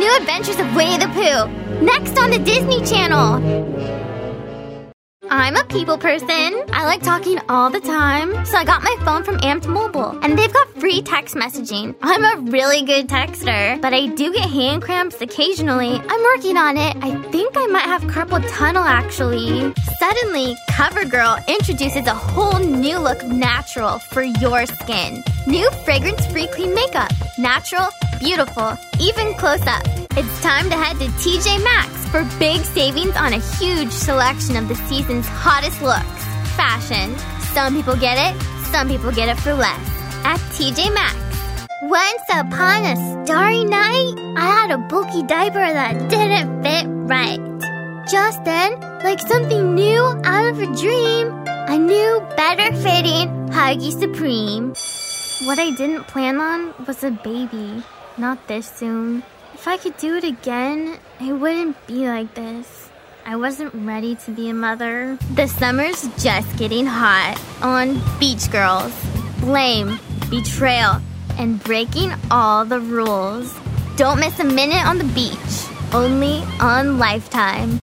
New Adventures of Winnie the Pooh, next on the Disney Channel. I'm a people person. I like talking all the time, so I got my phone from Amped Mobile, and they've got free text messaging. I'm a really good texter, but I do get hand cramps occasionally. I'm working on it. I think I might have carpal tunnel, actually. Suddenly, CoverGirl introduces a whole new look of natural for your skin. New fragrance-free clean makeup. Natural, beautiful, even close-up. It's time to head to TJ Maxx for big savings on a huge selection of the season's hottest looks. Fashion. Some people get it, some people get it for less. At TJ Maxx. Once upon a starry night, I had a bulky diaper that didn't fit right. Just then, like something new out of a dream, a new, better fitting Huggy Supreme. What I didn't plan on was a baby. Not this soon. If I could do it again, it wouldn't be like this. I wasn't ready to be a mother. The summer's just getting hot on Beach Girls. Blame, betrayal, and breaking all the rules. Don't miss a minute on the beach. Only on Lifetime.